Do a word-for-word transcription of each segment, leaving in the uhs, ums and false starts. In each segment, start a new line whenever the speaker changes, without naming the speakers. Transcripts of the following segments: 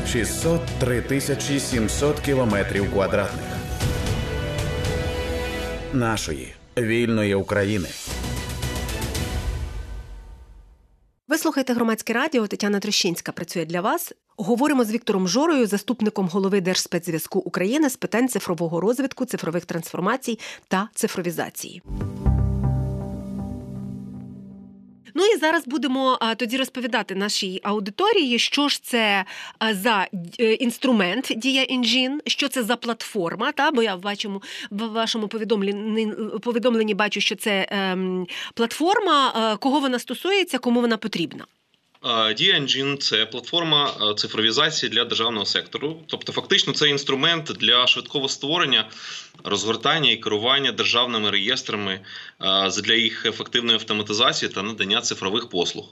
шістсот три тисячі сімсот кілометрів квадратних нашої вільної України.
Ви слухаєте Громадське радіо, Тетяна Трещинська працює для вас. Говоримо з Віктором Жорою, заступником голови Держспецзв'язку України з питань цифрового розвитку, цифрових трансформацій та цифровізації. Ну і зараз будемо а, тоді розповідати нашій аудиторії, що ж це а, за інструмент Dia Engine, що це за платформа, та? Бо я в вашому, в вашому повідомленні, повідомленні бачу, що це ем, платформа, а, кого вона стосується, кому вона потрібна.
Dia Engine – це платформа цифровізації для державного сектору. Тобто, фактично, це інструмент для швидкого створення, розгортання і керування державними реєстрами для їх ефективної автоматизації та надання цифрових послуг.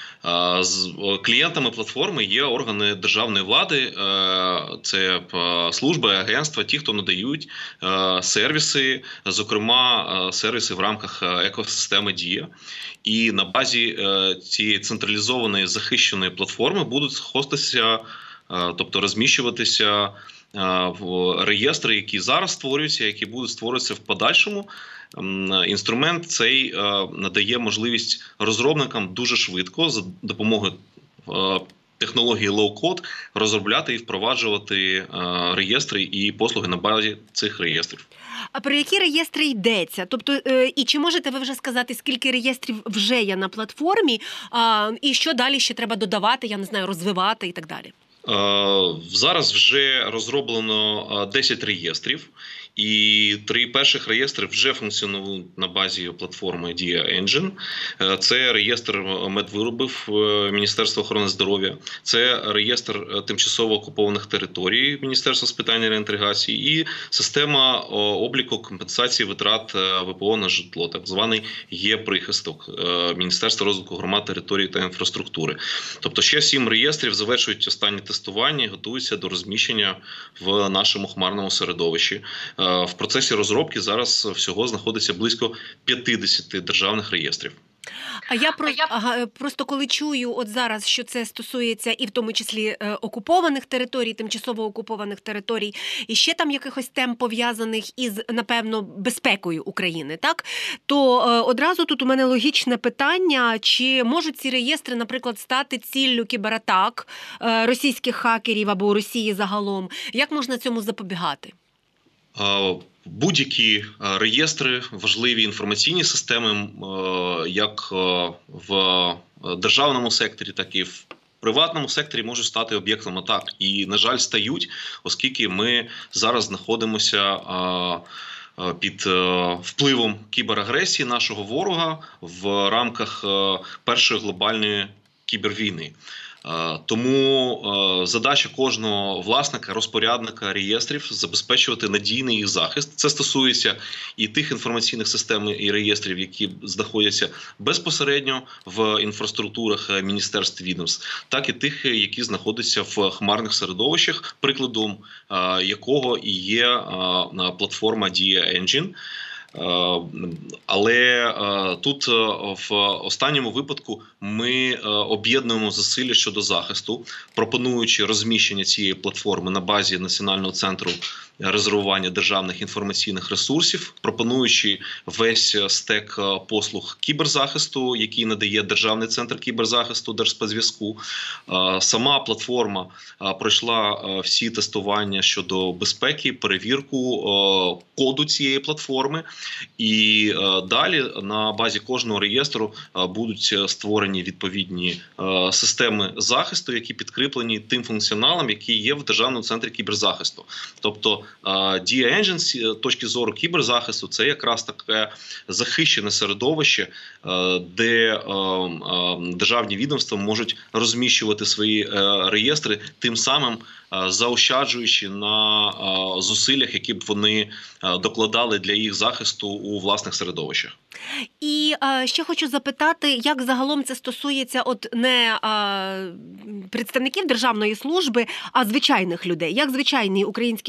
Клієнтами платформи є органи державної влади, це служби, агентства, ті, хто надають сервіси, зокрема сервіси в рамках екосистеми Dia. І на базі цієї централізованої захищеної платформи будуть хоститися, тобто розміщуватися реєстри, які зараз створюються, які будуть створюватися в подальшому. Інструмент цей надає можливість розробникам дуже швидко за допомогою технології лоу-код розробляти і впроваджувати реєстри і послуги на базі цих реєстрів.
А про які реєстри йдеться? Тобто, і чи можете ви вже сказати, скільки реєстрів вже є на платформі, і що далі ще треба додавати, я не знаю, розвивати і так далі?
Зараз вже розроблено десять реєстрів, і три перших реєстри вже функціонують на базі платформи Dia Engine. Це реєстр медвиробів Міністерства охорони здоров'я, це реєстр тимчасово окупованих територій Міністерства з питань реінтеграції і система обліку компенсації витрат ВПО на житло, так званий є-прихисток Міністерства розвитку громад, територій та інфраструктури. Тобто ще сім реєстрів завершують останні тестування і готуються до розміщення в нашому хмарному середовищі. В процесі розробки зараз всього знаходиться близько п'ятдесят державних реєстрів.
А я, про, ага, просто коли чую от зараз, що це стосується і в тому числі е, окупованих територій, тимчасово окупованих територій, і ще там якихось тем пов'язаних із, напевно, безпекою України, так? То е, одразу тут у мене логічне питання, чи можуть ці реєстри, наприклад, стати ціллю кібератак е, російських хакерів або Росії загалом? Як можна цьому запобігати?
Будь-які реєстри, важливі інформаційні системи, як в державному секторі, так і в приватному секторі можуть стати об'єктом атак. І, на жаль, стають, оскільки ми зараз знаходимося під впливом кіберагресії нашого ворога в рамках першої глобальної кібервійни. Тому задача кожного власника, розпорядника реєстрів забезпечувати надійний їх захист. Це стосується і тих інформаційних систем і реєстрів, які знаходяться безпосередньо в інфраструктурах міністерств, відомств, так і тих, які знаходяться в хмарних середовищах, прикладом якого і є платформа Dia Engine. Але тут в останньому випадку ми об'єднуємо зусилля щодо захисту, пропонуючи розміщення цієї платформи на базі Національного центру резервування державних інформаційних ресурсів, пропонуючи весь стек послуг кіберзахисту, який надає Державний центр кіберзахисту Держспецзв'язку. Сама платформа пройшла всі тестування щодо безпеки, перевірку коду цієї платформи. І далі на базі кожного реєстру будуть створені відповідні системи захисту, які підкріплені тим функціоналом, який є в Державному центрі кіберзахисту. Тобто Dia Engine з точки зору кіберзахисту – це якраз таке захищене середовище, де державні відомства можуть розміщувати свої реєстри, тим самим заощаджуючи на зусиллях, які б вони докладали для їх захисту у власних середовищах.
І а, ще хочу запитати, як загалом це стосується от не а, представників державної служби, а звичайних людей. Як звичайні українські громадяни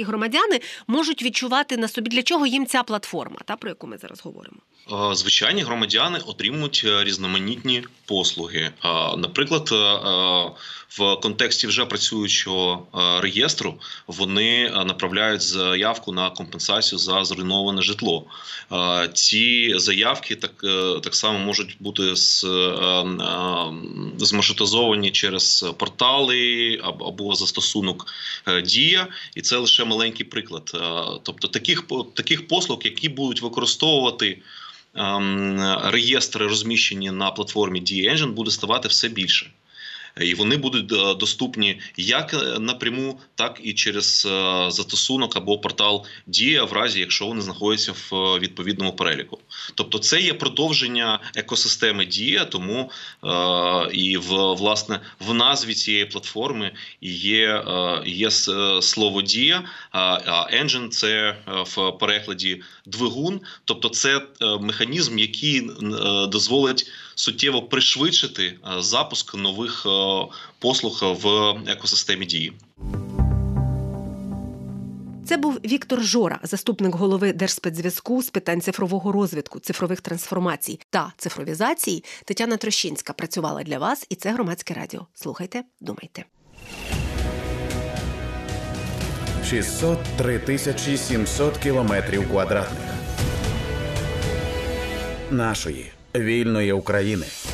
громадяни можуть відчувати на собі, для чого їм ця платформа, та, про яку ми зараз говоримо?
Звичайні громадяни отримують різноманітні послуги. Наприклад, в контексті вже працюючого реєстру вони направляють заявку на компенсацію за зруйноване житло. Ці заявки так, так само можуть бути змаршрутизовані через портали або застосунок Дія, і це лише маленький приклад. Тобто таких, таких послуг, які будуть використовувати реєстри, розміщені на платформі Дія Engine, буде ставати все більше. І вони будуть доступні як напряму, так і через застосунок або портал Дія, в разі, якщо вони знаходяться в відповідному переліку. Тобто це є продовження екосистеми Дія, тому е, і в, власне в назві цієї платформи є, е, є слово Дія, а Engine – це в перекладі двигун, тобто це механізм, який дозволить суттєво пришвидшити запуск нових послуг в екосистемі Дії.
Це був Віктор Жора, заступник голови Держспецзв'язку з питань цифрового розвитку, цифрових трансформацій та цифровізації. Тетяна Трощинська працювала для вас, і це Громадське радіо. Слухайте, думайте.
шістсот три тисячі сімсот кілометрів квадратних нашої вільної України.